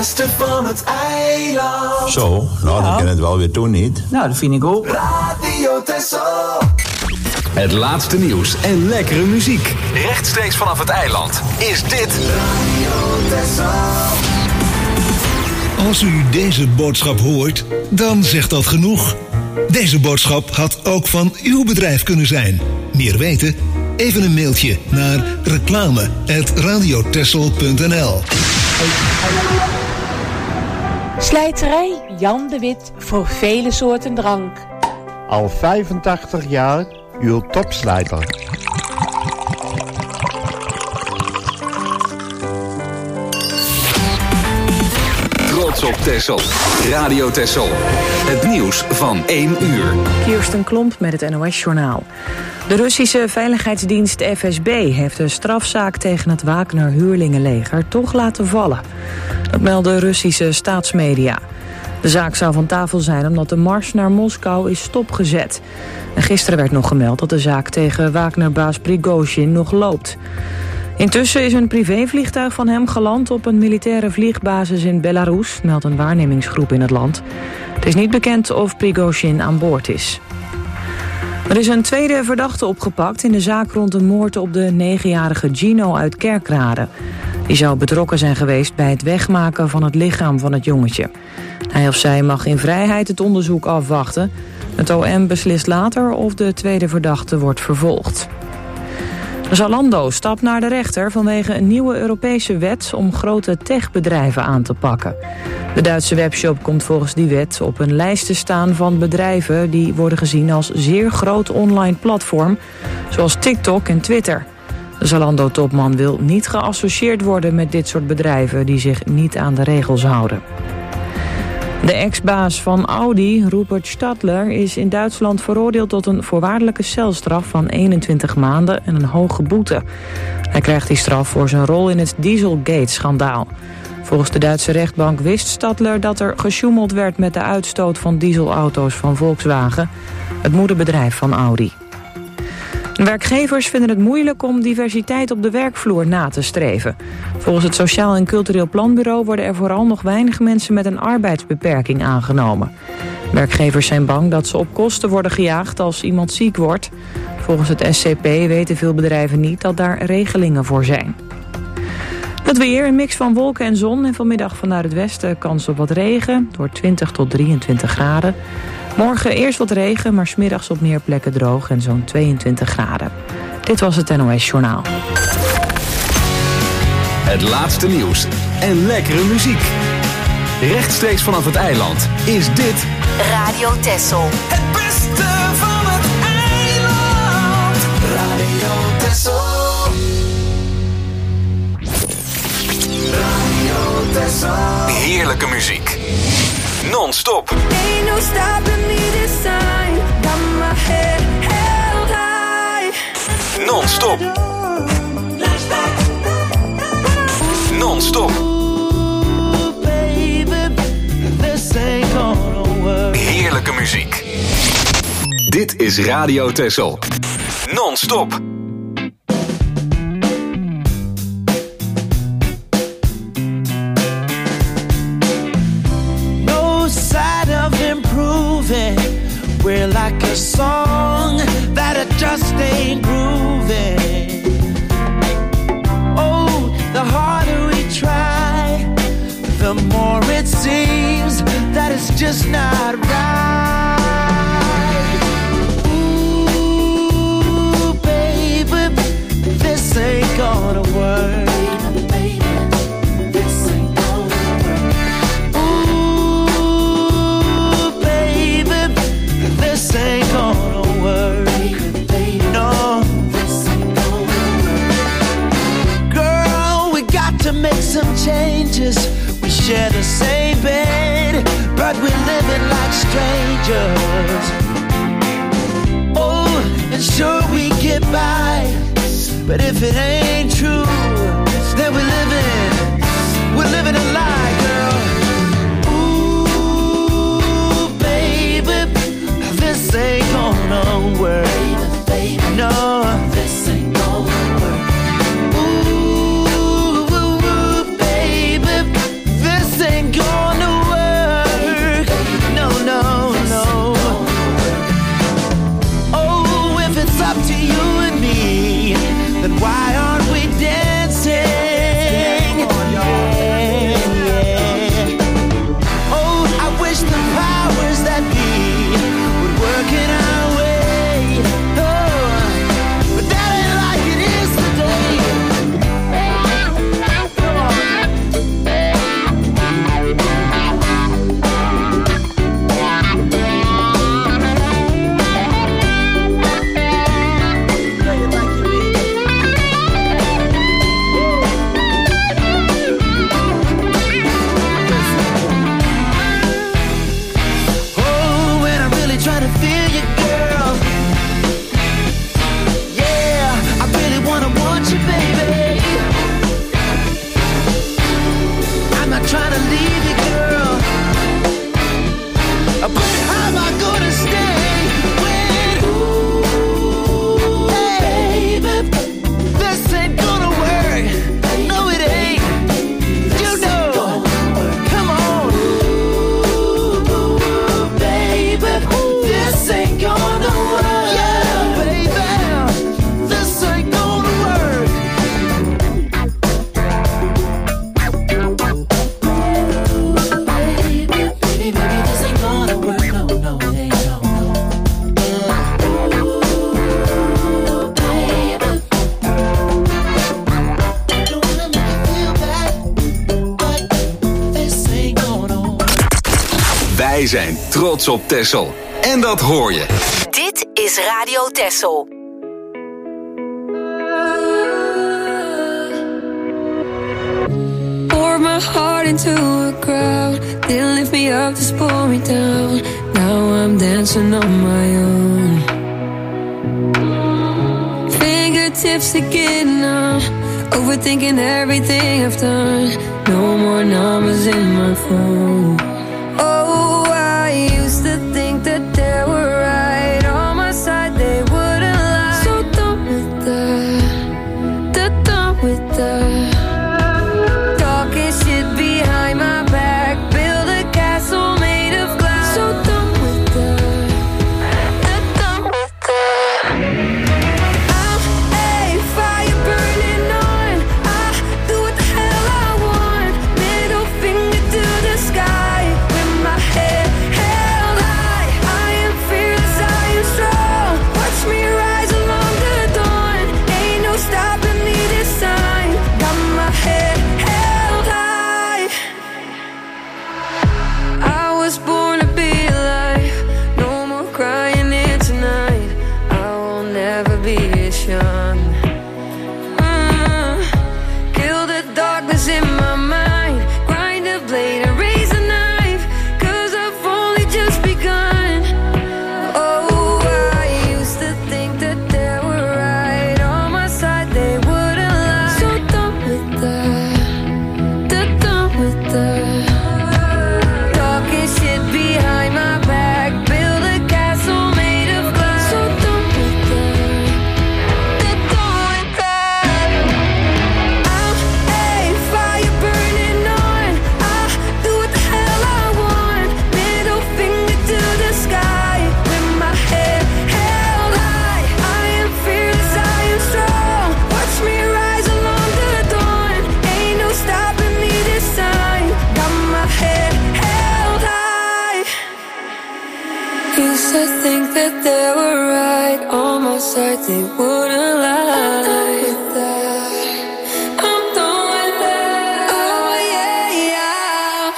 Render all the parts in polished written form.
beste van het eiland. Zo, nou dan kan het wel weer doen, niet? Nou, dat vind ik ook. Radio Texel. Het laatste nieuws en lekkere muziek. Rechtstreeks vanaf het eiland is dit Radio Texel. Als u deze boodschap hoort, dan zegt dat genoeg. Deze boodschap had ook van uw bedrijf kunnen zijn. Meer weten? Even een mailtje naar reclame@radiotexel.nl. Slijterij Jan de Wit voor vele soorten drank. Al 85 jaar uw topslijter. Trots op Texel. Radio Texel. Het nieuws van 1 uur. Kirsten Klomp met het NOS-journaal. De Russische veiligheidsdienst FSB heeft de strafzaak tegen het Wagner-huurlingenleger toch laten vallen. Dat melden Russische staatsmedia. De zaak zou van tafel zijn omdat de mars naar Moskou is stopgezet. En gisteren werd nog gemeld dat de zaak tegen Wagner-baas Prigozhin nog loopt. Intussen is een privévliegtuig van hem geland op een militaire vliegbasis in Belarus, meldt een waarnemingsgroep in het land. Het is niet bekend of Prigozhin aan boord is. Er is een tweede verdachte opgepakt in de zaak rond een moord op de 9-jarige Gino uit Kerkrade. Die zou betrokken zijn geweest bij het wegmaken van het lichaam van het jongetje. Hij of zij mag in vrijheid het onderzoek afwachten. Het OM beslist later of de tweede verdachte wordt vervolgd. Zalando stapt naar de rechter vanwege een nieuwe Europese wet om grote techbedrijven aan te pakken. De Duitse webshop komt volgens die wet op een lijst te staan van bedrijven die worden gezien als zeer groot online platform, zoals TikTok en Twitter. De Zalando-topman wil niet geassocieerd worden met dit soort bedrijven die zich niet aan de regels houden. De ex-baas van Audi, Rupert Stadler, is in Duitsland veroordeeld tot een voorwaardelijke celstraf van 21 maanden en een hoge boete. Hij krijgt die straf voor zijn rol in het Dieselgate-schandaal. Volgens de Duitse rechtbank wist Stadler dat er gesjoemeld werd met de uitstoot van dieselauto's van Volkswagen, het moederbedrijf van Audi. Werkgevers vinden het moeilijk om diversiteit op de werkvloer na te streven. Volgens het Sociaal en Cultureel Planbureau worden er vooral nog weinig mensen met een arbeidsbeperking aangenomen. Werkgevers zijn bang dat ze op kosten worden gejaagd als iemand ziek wordt. Volgens het SCP weten veel bedrijven niet dat daar regelingen voor zijn. Het weer, een mix van wolken en zon en vanmiddag vanuit het westen kans op wat regen, door 20 tot 23 graden. Morgen eerst wat regen, maar 's middags op meer plekken droog en zo'n 22 graden. Dit was het NOS Journaal. Het laatste nieuws en lekkere muziek. Rechtstreeks vanaf het eiland is dit Radio Texel. Het beste van het eiland. Radio Texel. Radio Texel. heerlijke muziek. Non-stop. Ain't no stopping me this time. Got my head held high. Non-stop. Non-stop. Heerlijke muziek. Dit is Radio Texel. Non-stop. No sign of improving. We're like a song that it just ain't grooving. Oh, the harder we try, the more it seems that it's just not right. Ooh, baby, this ain't gonna work. This ain't gonna work. Ooh, baby, this ain't gonna work. No, this ain't gonna work. Girl, we got to make some changes. We share the same bed, but we're living like strangers. Oh, and sure we get by, but if it ain't true, then we're living a lie, girl. Ooh, baby, this ain't gonna work. No, this ain't gonna work. Ooh, baby, this ain't Wij zijn trots op Texel. En dat hoor je. Dit is Radio Texel. Pour my heart into a crowd. Didn't lift me up, just pull me down. Now I'm dancing on my own. Fingertips again now. Overthinking everything I've done. No more numbers in my phone. Oh, I used to think that they were right on my side, they wouldn't lie. So done with that, done with that. Talking shit behind my back, build a castle made of glass. So done with that, done with that. I'm a fire burning on. I do what the hell I want. Middle finger to the sky with my head held high. I am fearless, I am strong. Watch me rise along the dawn. Ain't no stopping me this time. Got my head held high. I was born to be alive. No more crying in tonight. I will never be as young. Kill the darkness in my mind. Grind a blade and raise a knife. 'Cause I've only just begun. Oh, I used to think that they were right on my side, they wouldn't lie. So done with that, done with that. Talking shit behind my back, build a castle made of glass. So done with that, done with that. I'm a fire burning on. I do what the hell I want. Middle finger to the sky with my head held high. I am fearless, I am strong. Watch me rise along the dawn. Ain't no stopping me this time. Got my head held high. Used to think that they were right on my side, they wouldn't lie. I'm done with that. Oh yeah, yeah.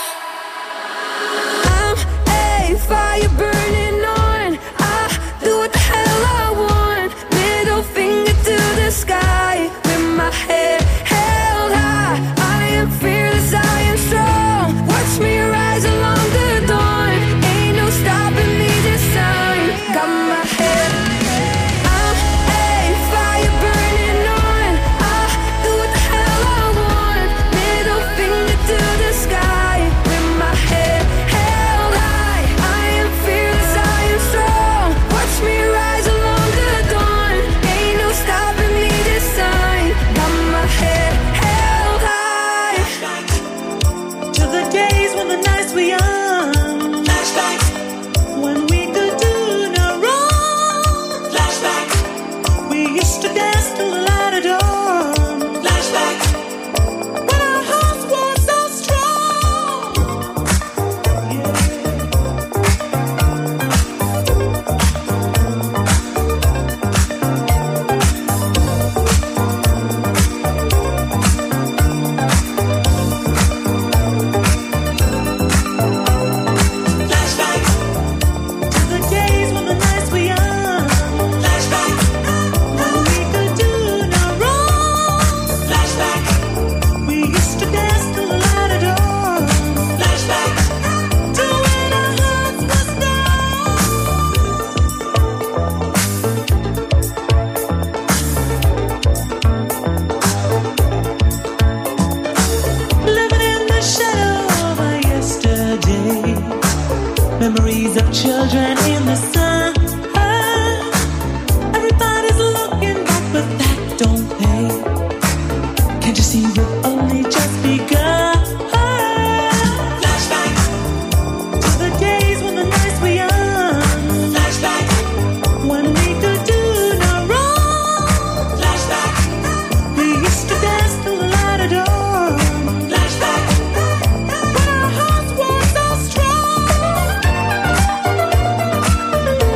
I'm a fire burning on. I do what the hell I want. Middle finger to the sky with my head held high. I am fearless, I am strong. Watch me rise along the dawn. Ain't no stopping me this time. Got my head. I'm a fire burning on. I do what the hell I want. Middle finger to the sky with my head held high. I am fearless, I am strong. Watch me rise along the dawn. Ain't no stopping me this time. Got my head held high. To the days when the nights were young. Flashback. When we could do no wrong. Flashback. We used to dance till the light of dawn. Flashback. When our hearts were so strong. Flashback. To the days when the nights were young. Flashback. When we could do no wrong. Flashback. We used to dance till the light of dawn. Flashback. To when our hearts were strong. Living in the shadow of our yesterday. Memories of children in the sun. Everybody's looking back, but that don't pay. Can't you see we've only just begun? Flashback. To the days when the nights were young. Flashback. When we could do no wrong. Flashback. We used to dance till the light of dawn. Flashback. When our hearts were so strong.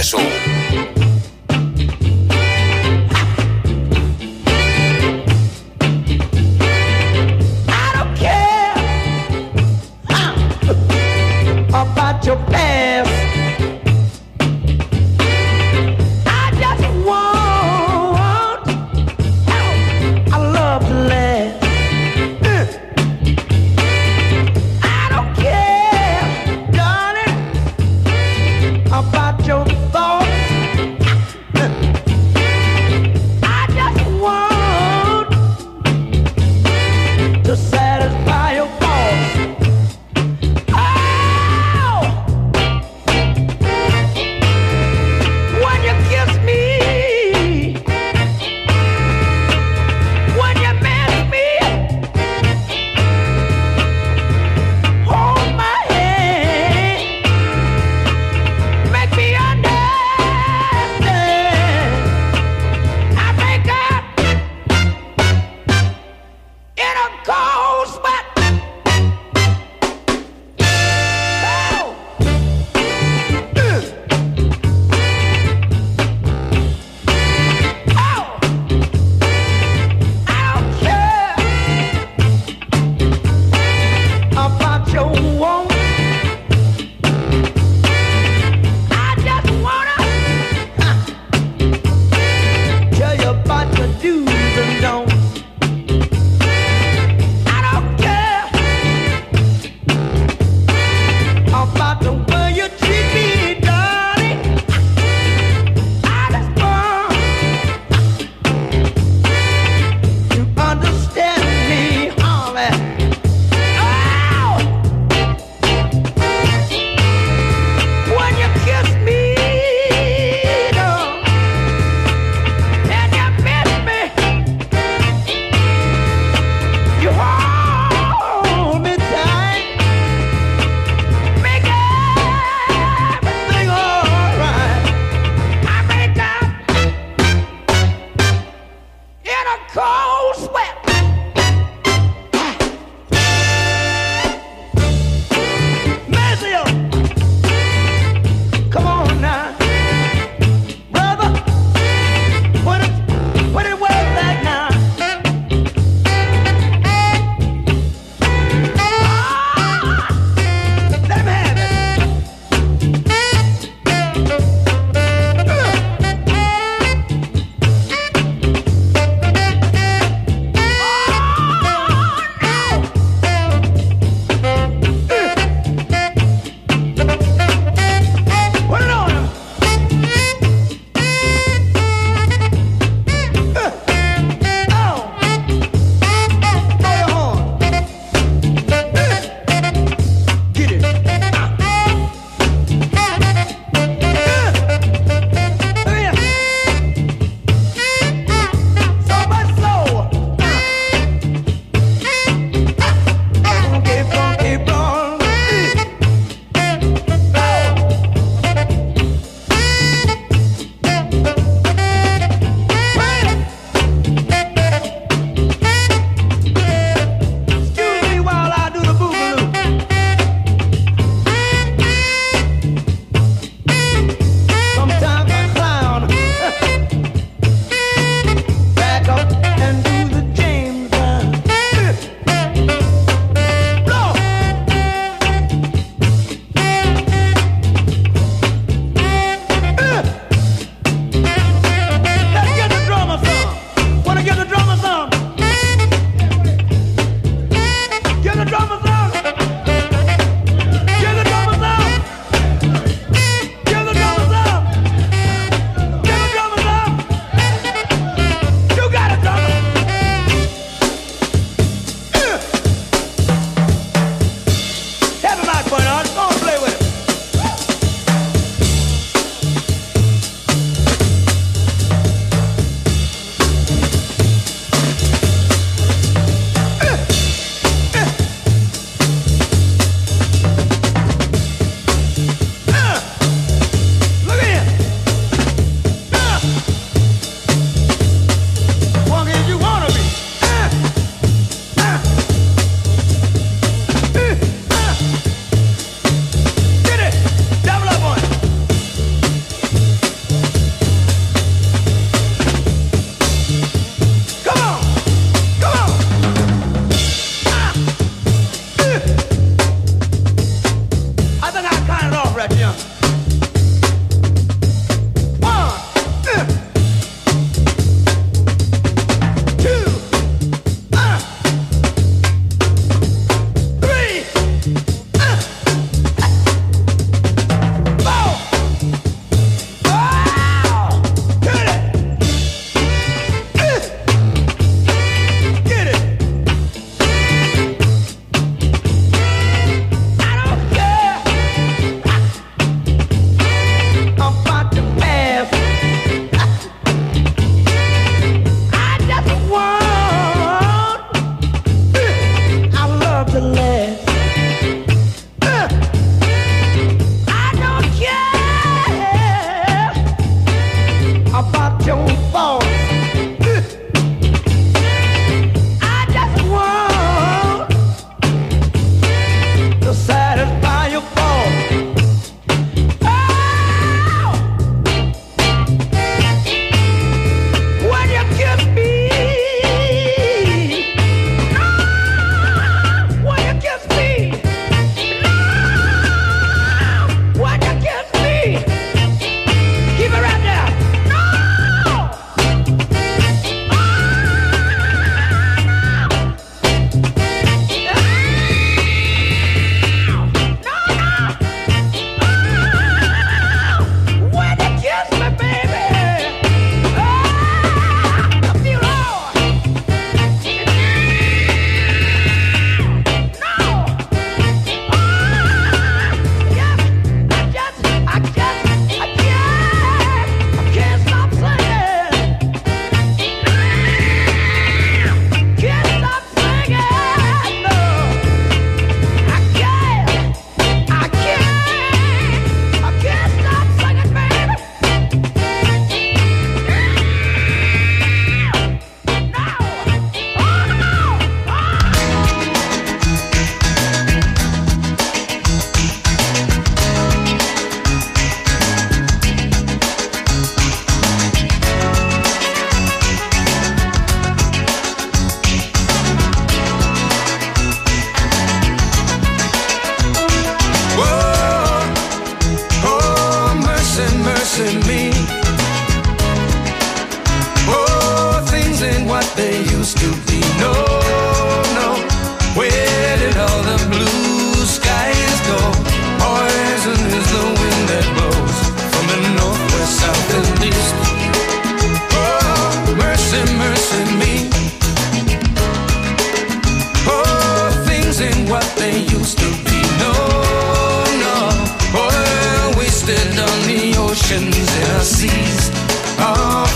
Texel. About your past, I just want our love to last. I don't care, darling, about your thoughts. I just want to satisfy your thoughts.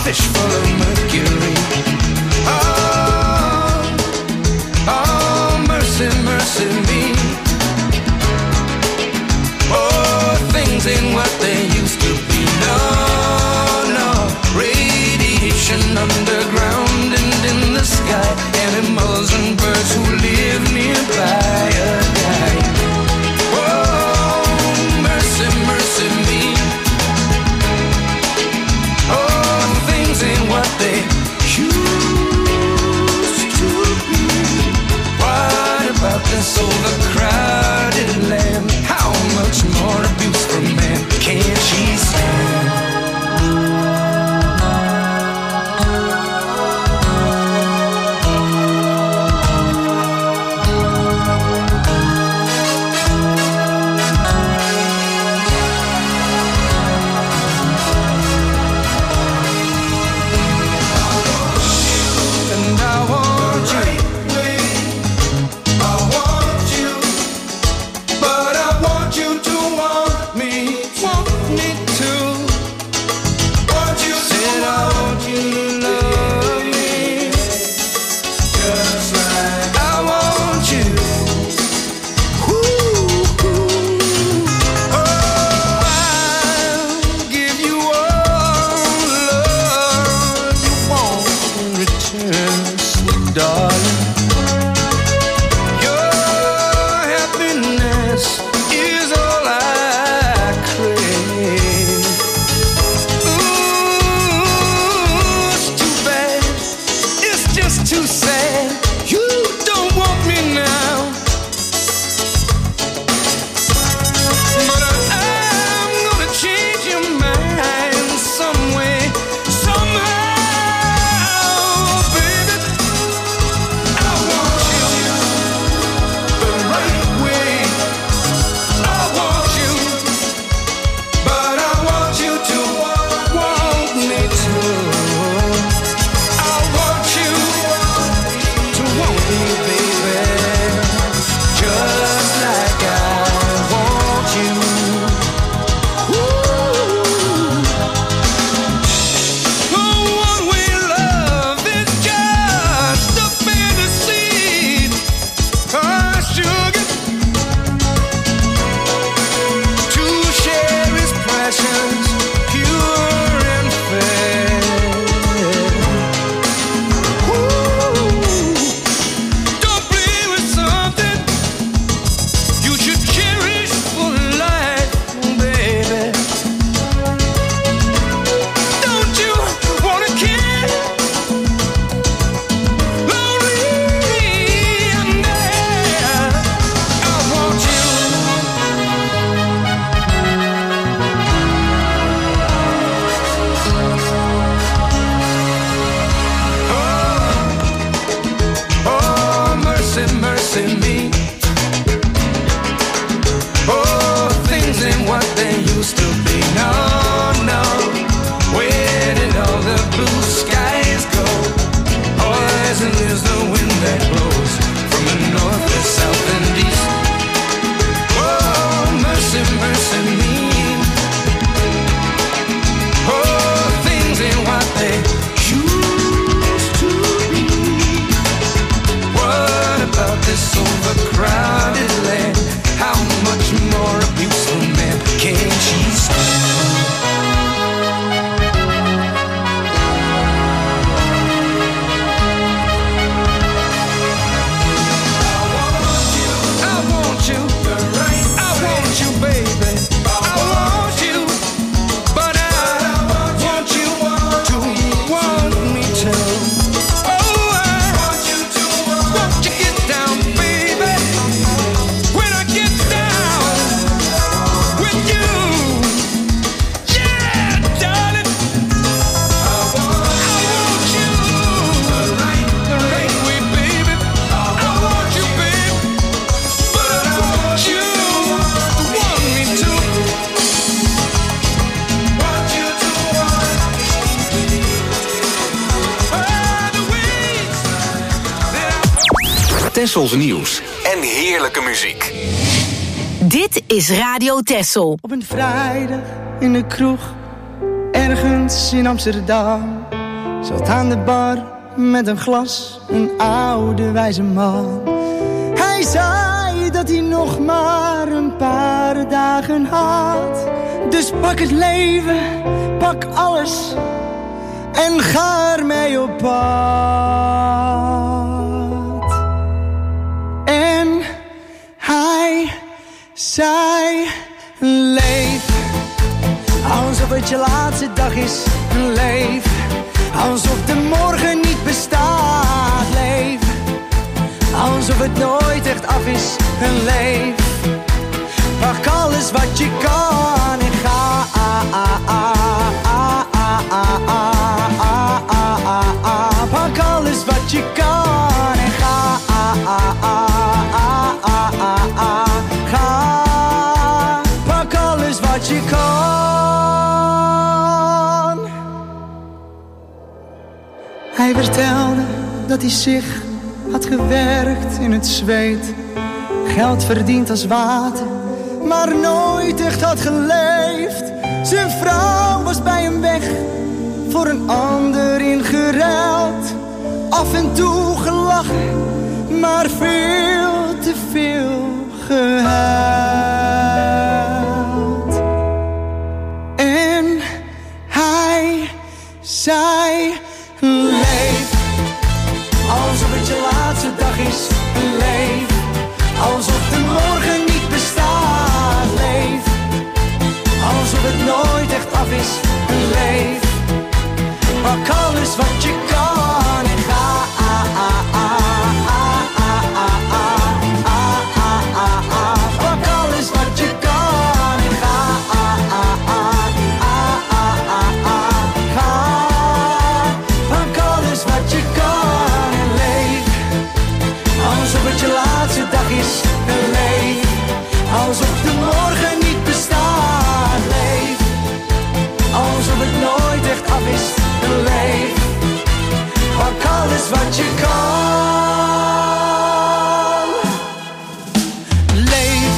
fish full of mercury. Oh, mercy, mercy me. Oh, things ain't what they used to be. No, no, radiation underground and in the sky. Animals and birds who live nearby are dying. Oh, mercy, mercy me. Oh, things ain't what they used to be. What about this overcrowded land? How much more abuse from man can she stand? Tessels nieuws en heerlijke muziek. Dit is Radio Tessel. Op een vrijdag in de kroeg, ergens in Amsterdam, zat aan de bar met een glas, een oude wijze man. Hij zei dat hij nog maar een paar dagen had. Dus pak het leven, pak alles en ga ermee op pad. En hij zei, leef alsof het je laatste dag is. Leef alsof de morgen niet bestaat. Leef alsof het nooit echt af is. Leef, pak alles wat je kan en ga. Pak alles wat je kan en ga. Ga, pak alles wat je kan. Hij vertelde dat hij zich had gewerkt in het zweet, geld verdiend als water, maar nooit echt had geleefd. Zijn vrouw was bij hem weg, voor een ander ingeruild. Af en toe gelachen, maar veel te veel gehuild. En hij zei, leef alsof het je laatste dag is. Leef alsof de morgen niet bestaat. Leef alsof het nooit echt af is. Leef, pak alles wat je kan en ga. Pak alles wat je kan en ga. Ga, pak alles wat je kan en leef alsof het je laatste dag is. Leef alsof de morgen niet bestaat. Leef alsof het nooit echt af is. Leef, pak alles wat je kan. Leef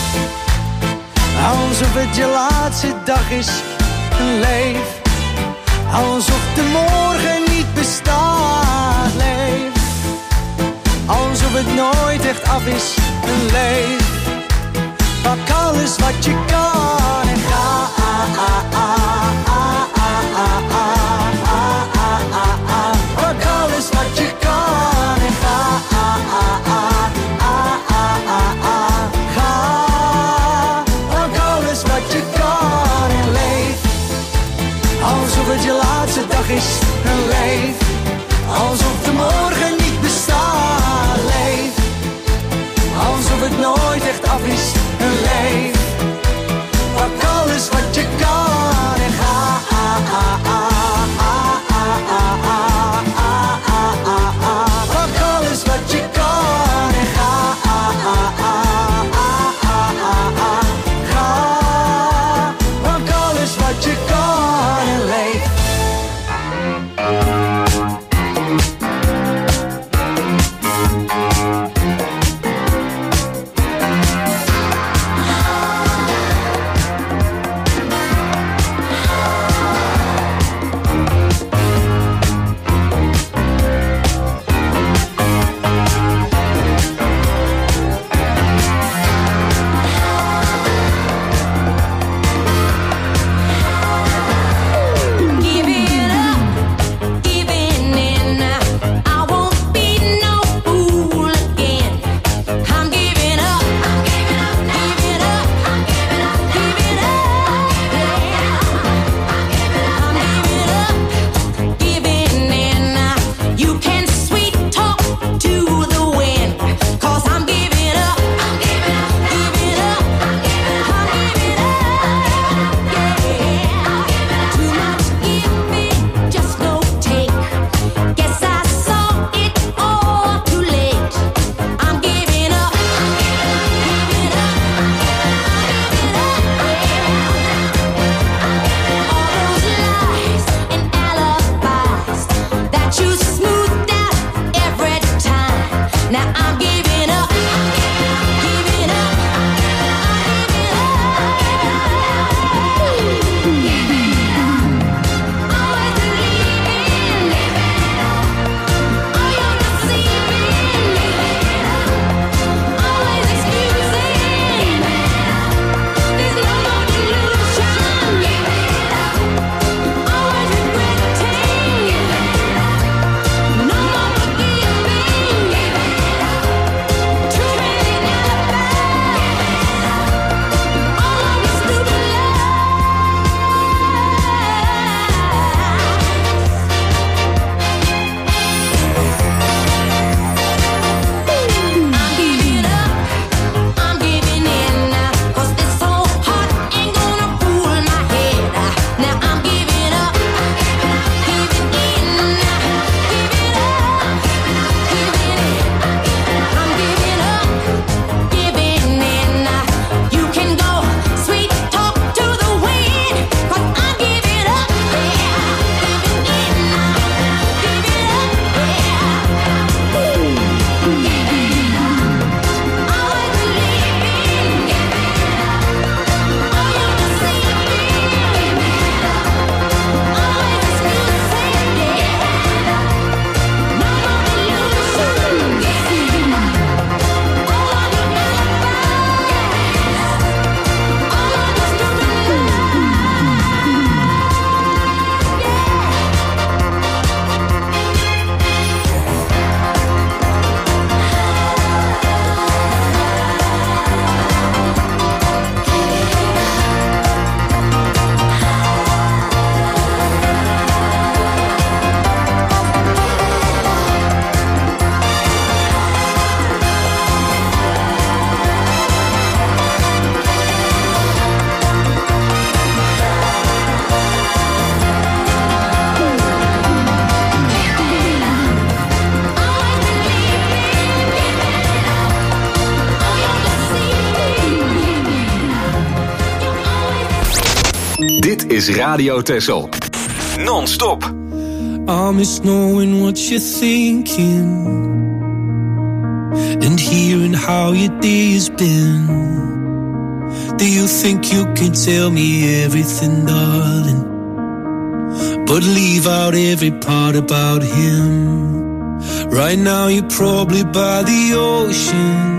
alsof het je laatste dag is. Leef alsof de morgen niet bestaat. Leef alsof het nooit echt af is. Leef, pak alles wat je kan en ga. Pak alles wat je kan en ga. Ga, pak alles wat je kan en leef alsof het je laatste dag is. Leef alsof de morgen niet bestaat. Leef alsof het nooit echt af is. Leef, pak alles wat je kan en ga. Dit is Radio Texel. Non-stop. I miss knowing what you're thinking and hearing how your day has been. Do you think you can tell me everything, darling, but leave out every part about him? Right now you're probably by the ocean,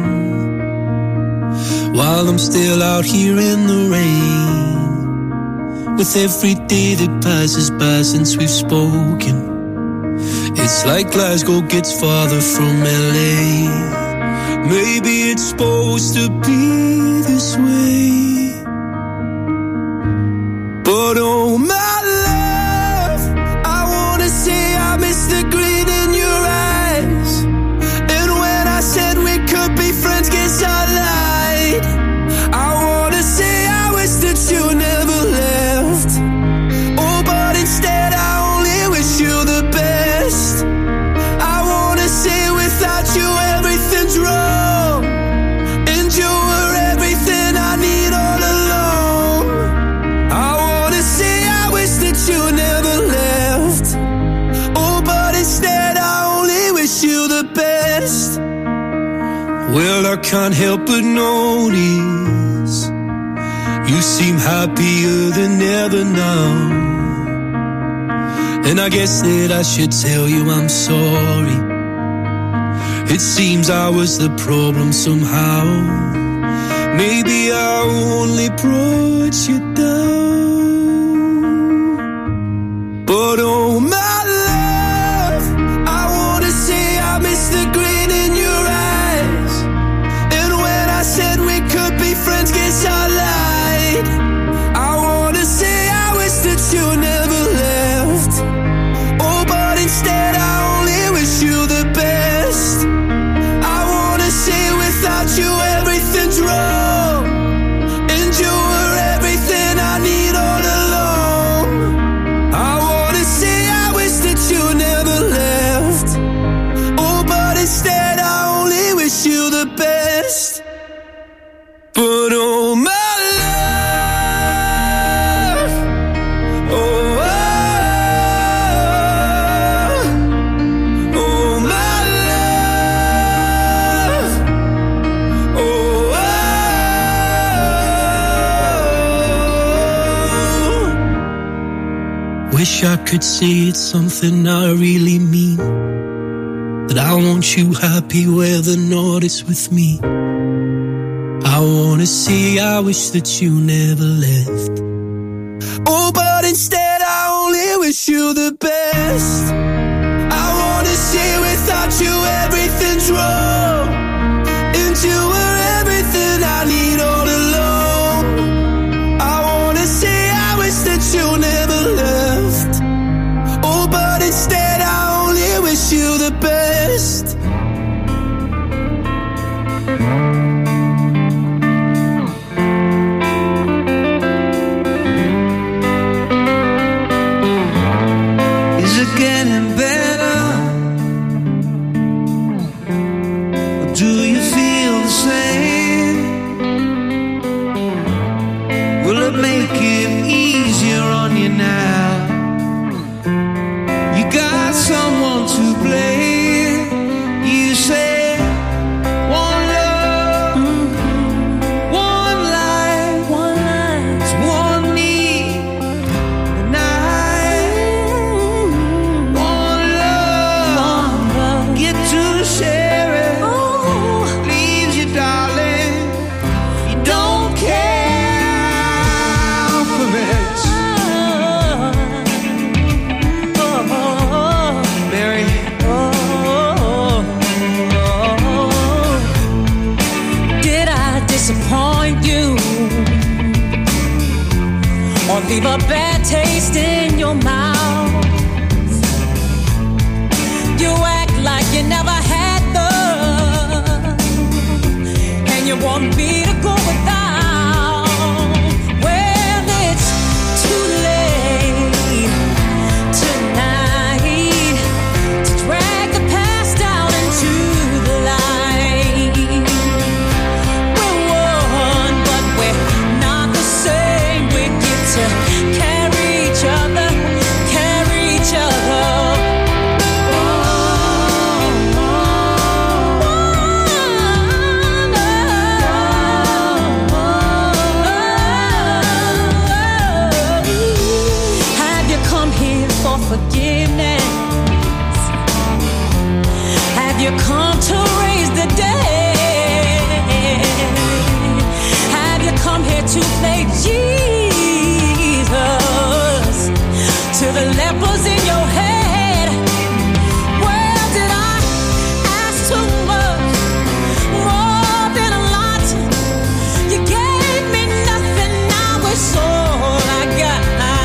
while I'm still out here in the rain. With every day that passes by since we've spoken, it's like Glasgow gets farther from LA. Maybe it's supposed to be this way, but oh my love, I wanna say I miss the green in your eyes. And when I said we could be friends, guess I lied. I wanna say I wish that you never left. Oh, but instead I only wish you the best. I wanna say without you everything's wrong, and you were everything I need all along. I wanna say I wish that you never left. Oh, but instead I only wish you the best. Well, I can't help but notice you seem happier than ever now, and I guess that I should tell you I'm sorry. It seems I was the problem somehow. Maybe I only brought you down, but oh my love, I wanna say I miss the green in your eyes. And when I said we could be friends, guess I lied. I wanna say I wish that you never left. Oh, but instead I only wish you the best. I wanna say without you everything's wrong, and you were everything I need all along. I wanna say I wish that you never left. Oh, but instead I only wish you the best. But oh my love, oh, oh my love, oh, wish I could say it's something I really mean, that I want you happy where the north is with me. I wanna say I wish that you never left. Oh, but instead I only wish you the best. I wanna say without you everything's wrong, and you were everything I need all along. I wanna say I wish that you never left. Oh, but instead I only wish you the best. Is it getting better? Or do you feel the same? Will it make it easier on you now? You got someone to blame. You say one love, one life, it's one need, and one love, get to share it. Leaves you, darling, you don't care for it. Mary, did I disappoint you or leave a bad taste in your mouth? You act like you never had love, and you want me to go without. Well, it's too late tonight to drag the past down into the light. We're one, but we're not the same. We get to come to raise the dead? Have you come here to play Jesus to the lepers in your head? Well, did I ask too much? More than a lot. You gave me nothing, now it's all I got.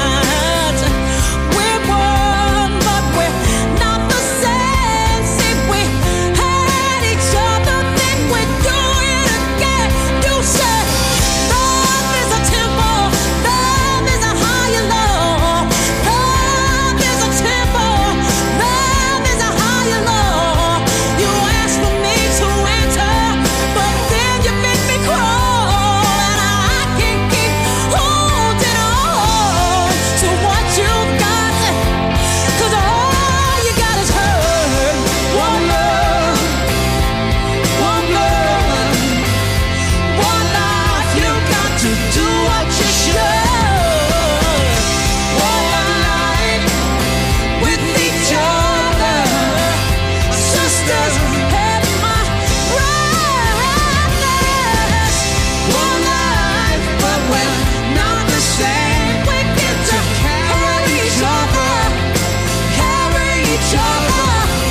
We're one, but we're not the same. See, we had each other, then we do it again. You said love is a temple, love is a higher law. Love is a temple, love is a higher law. You asked for me to enter, but then you made me crawl, and I can't keep holding on to what you got, 'cause all you got is hurt. One love, one love, one life. You got to do what you should. One life with each other, sisters and my brothers. One life, but we're not the same. We get to carry each other, carry each other.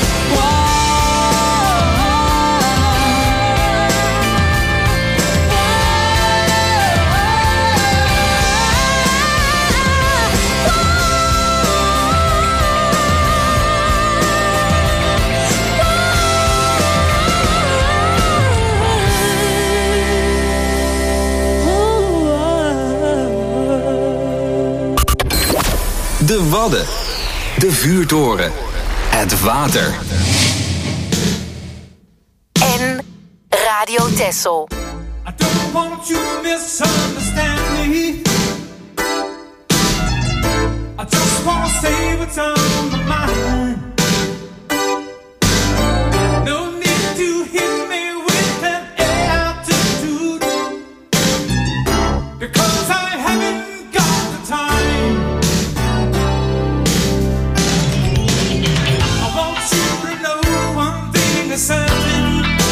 De Wadden. De vuurtoren. Het water. En Radio Texel. I don't want you to misunderstand me. I just want to say what's on my mind. No need to hit me with an attitude, because I haven't got the time. I want you to know one thing is certain.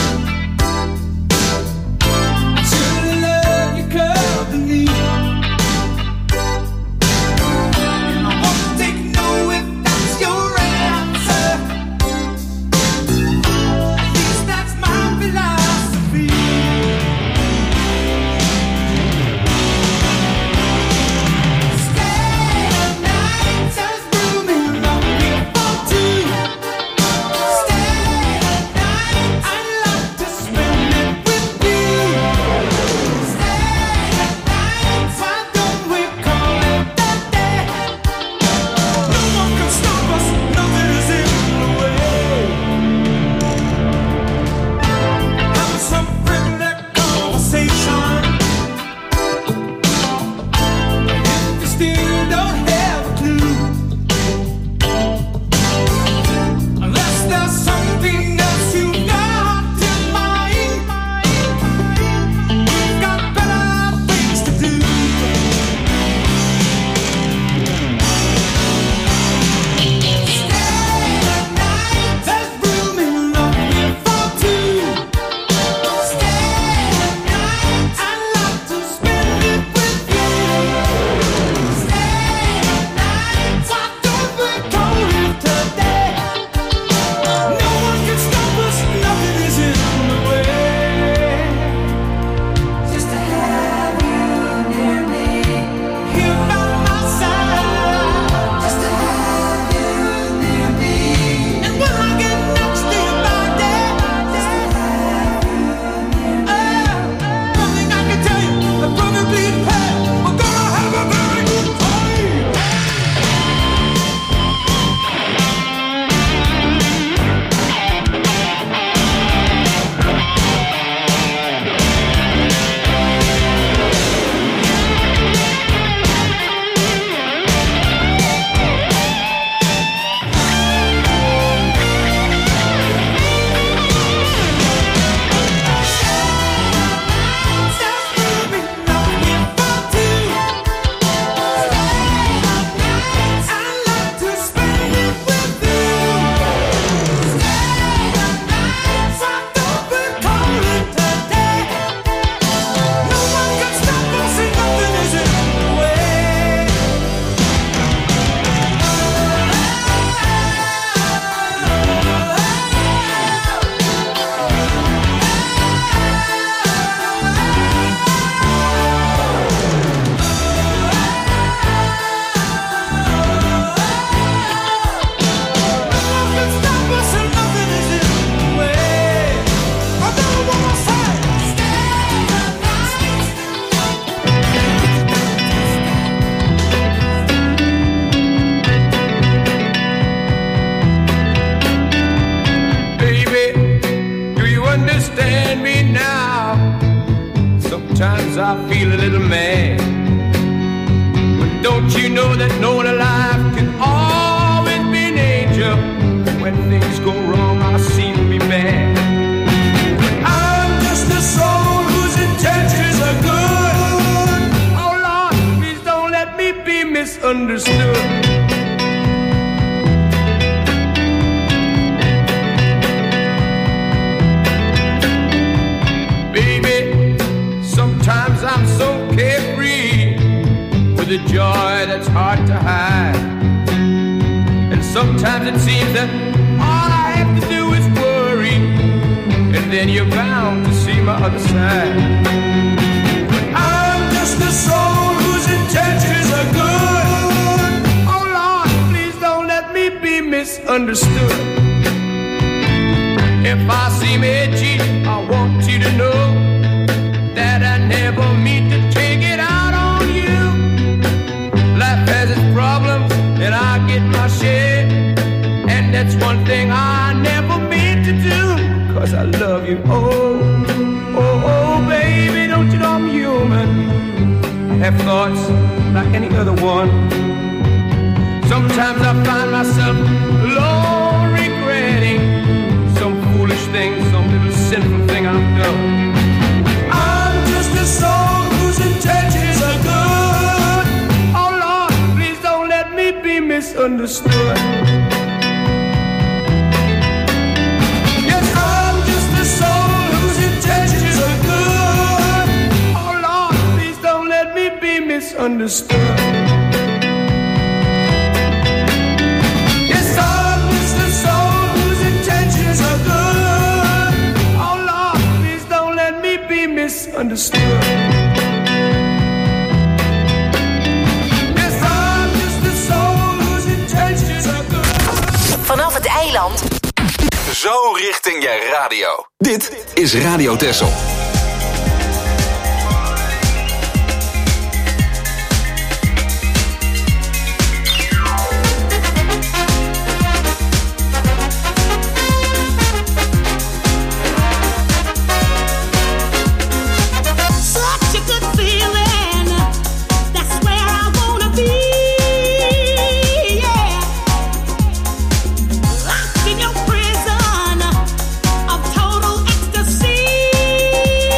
I should love you company. And I won't take no if that's your attitude. understand me now. Sometimes I feel a little mad, but don't you know that no one alive can always be an angel? When things go wrong, I seem to be bad. But I'm just a soul whose intentions are good. Oh Lord, please don't let me be misunderstood. Sometimes I'm so carefree with a joy that's hard to hide. And sometimes it seems that all I have to do is worry, and then you're bound to see my other side. But I'm just a soul whose intentions are good. Oh Lord, please don't let me be misunderstood. If I seem edgy, I want you to know that I never mean to take it out on you. Life has its problems, and I get my share. And that's one thing I never mean to do, 'cause I love you. Oh, oh, oh, baby, don't you know I'm human? I have thoughts like any other one. Sometimes I find myself alone regretting some foolish thing, some little sinful thing I've done. A soul whose intentions are good. Oh Lord, please don't let me be misunderstood. Yes, I'm just a soul whose intentions are good. Oh Lord, please don't let me be misunderstood. Yes, I'm just a soul whose intentions are good. Oh Lord, please don't let me be misunderstood. Vanaf het eiland. Zo richting je radio. Dit is Radio Texel. Locked in your prison of total ecstasy.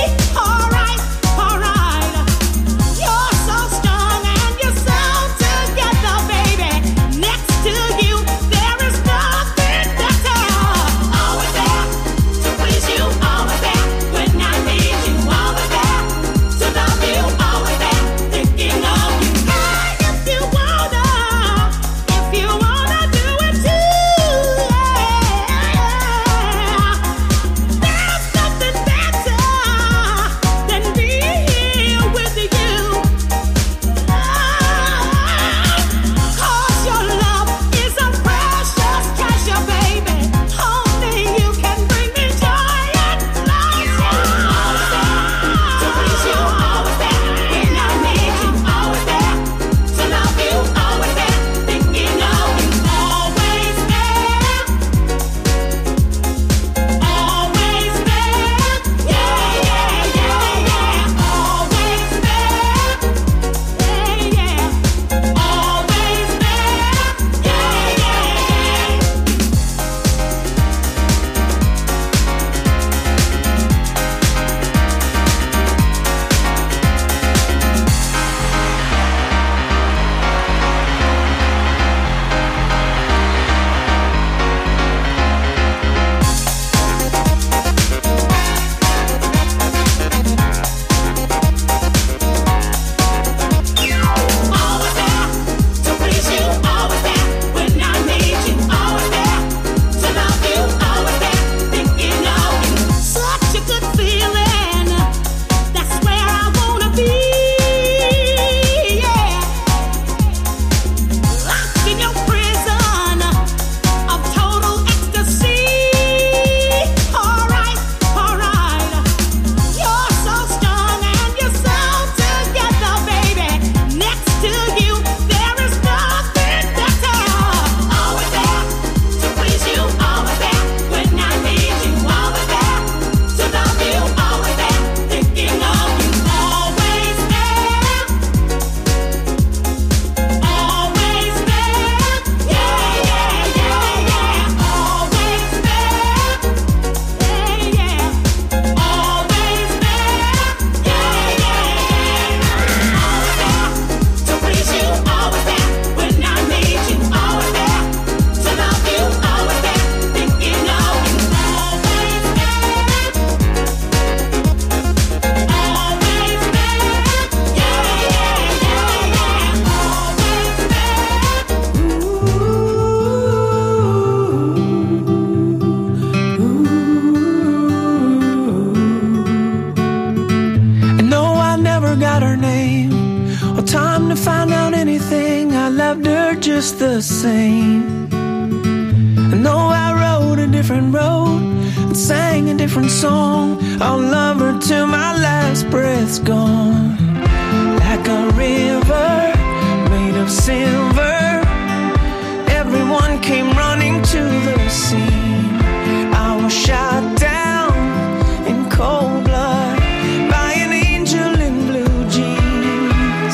just the same. And though I rode a different road and sang a different song, I'll love her till my last breath's gone. Like a river made of silver, everyone came running to the scene. I was shot down in cold blood by an angel in blue jeans.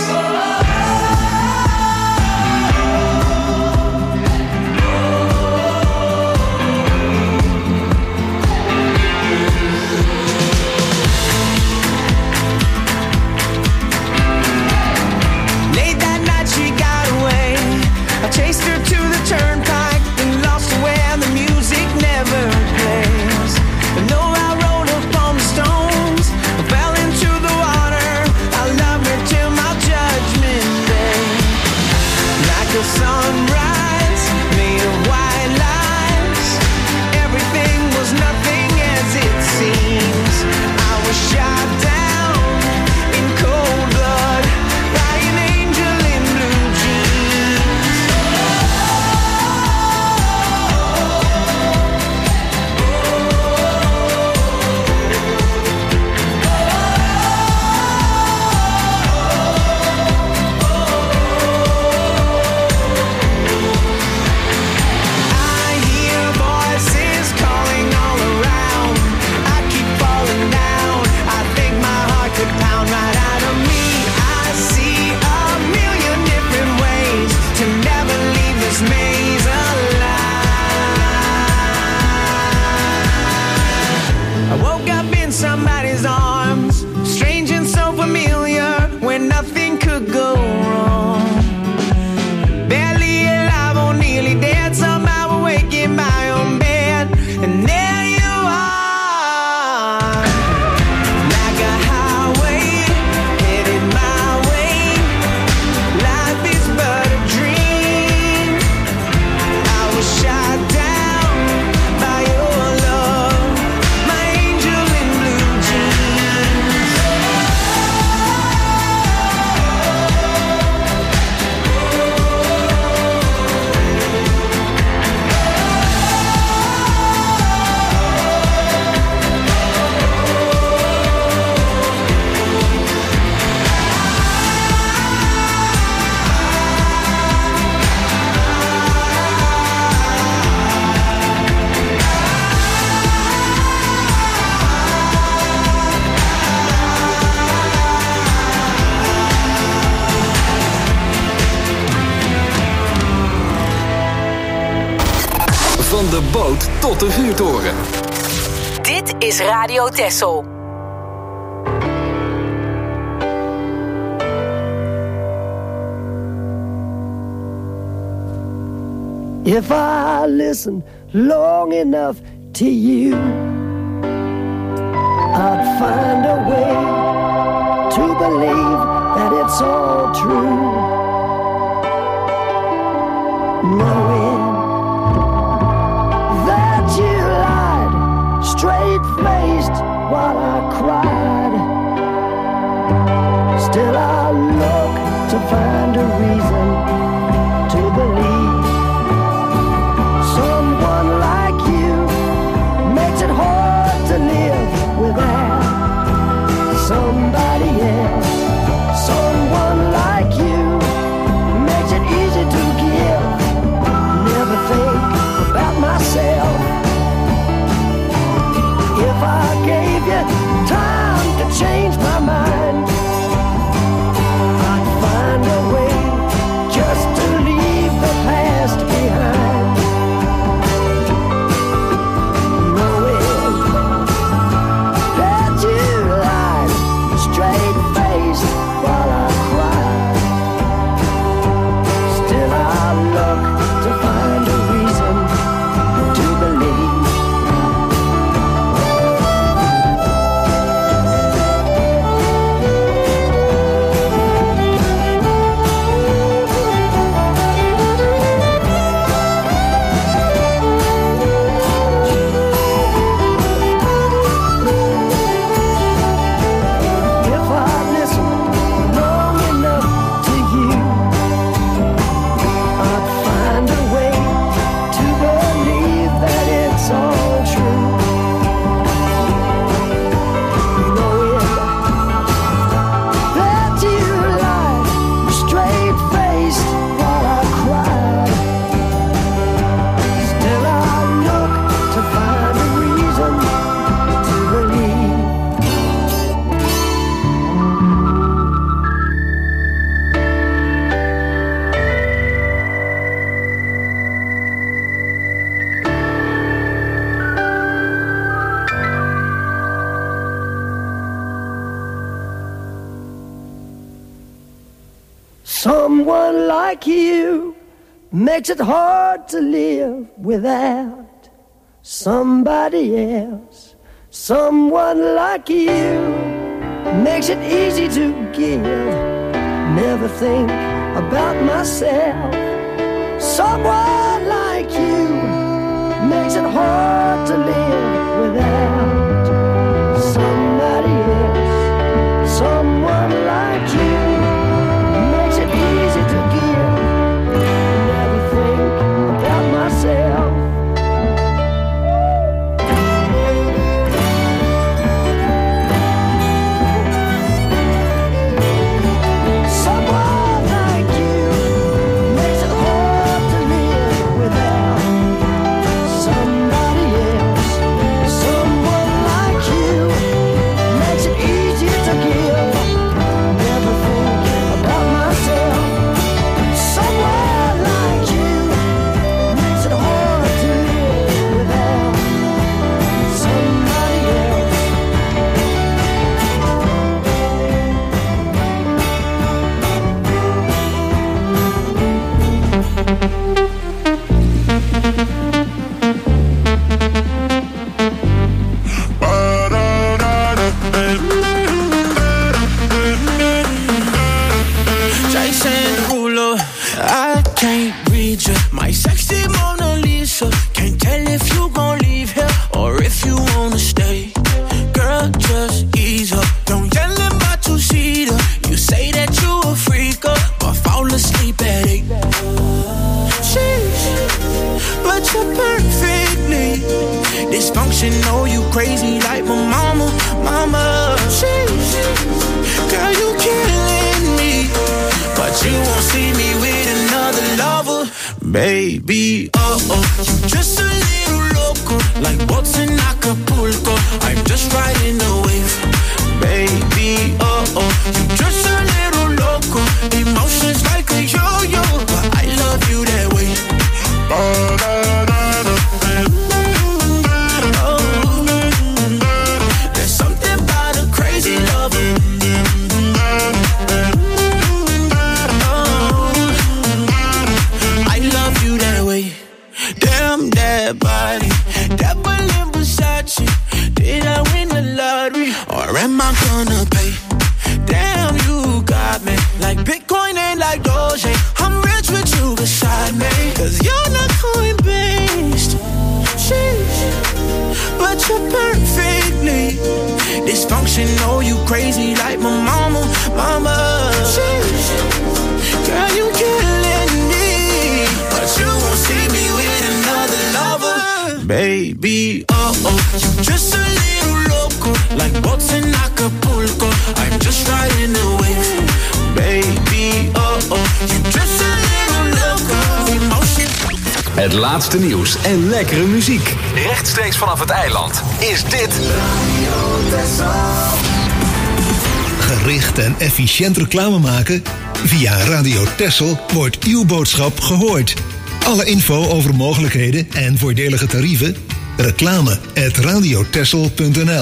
Late that night she got away. I chased her to the turnpike and lost her where the music never plays. And though I rode upon the stones, I fell into the water. I love her till my judgment day. Like a sunrise made of white lines, everything was nothing as it seems. I was shot down in cold blood by an angel in blue jeans. I hear voices calling all around. I keep falling down. I think my heart could pound right out of me. I see a million different ways to never leave this maze alive. I woke up in somebody's arms, strange and so familiar, where nothing could go wrong. Barely alive or nearly dead, somehow awake in my own bed, and there you are. Like a highway, headed my way. Life is but a dream. I was shot down by your love, my angel in blue jeans. Van de boot tot de vuurtoren. Dit is Radio Texel. If I listen long enough to you, I'd find a way to believe that it's all true. Knowing that you lied straight-faced while I cried, still I look to find a reason to believe. Someone like you makes it hard to live without somebody else. Someone like you makes it easy to give. Never think about myself. If I gave you time to change my mind, I'd find a way just to leave the past Someone like you makes it hard to live without somebody else. Someone like you makes it easy to give. Never think about myself. Someone like you makes it hard to live without somebody else. Someone like you makes it easy to give. Never think about myself. Someone like you makes it hard to live without somebody else. Someone like you makes it easy to give. Never think about myself. Someone like you makes it hard to live without somebody else. Jason Derulo, I can't read you. My sexy Mona Lisa. Can't tell if you gon' leave here or if you wanna stay. Girl, just ease up. Don't yell in my two-seater. You say that you a freaker, but fall asleep at 8. Sheesh, but you're perfectly dysfunctional. You crazy like my mama. Sheesh, girl, you killing me. But you won't see me with another lover, baby. You just a little loco, like boats in Acapulco. I'm just riding the wave, baby. You just a little loco, emotions like a yo-yo, but I love you that way. There's something about a crazy lover. Damn that body, that balloon Versace. Did I win the lottery or am I gonna pay? Damn, you got me like Bitcoin and like Doge. I'm rich with you beside me, cause you're not coin-based. Sheesh, but you're perfectly dysfunctional. You crazy like my mama. Sheesh, girl, you killing me, but you won't see me with another lover, baby. You just a little loco, like boats in Acapulco. I'm just riding the wave, baby. You just a little loco, emotion. Het laatste nieuws en lekkere muziek. Rechtstreeks vanaf het eiland is dit Gericht en efficiënt reclame maken? Via Radio Texel wordt uw boodschap gehoord. Alle info over mogelijkheden en voordelige tarieven? Reclame@radiotexel.nl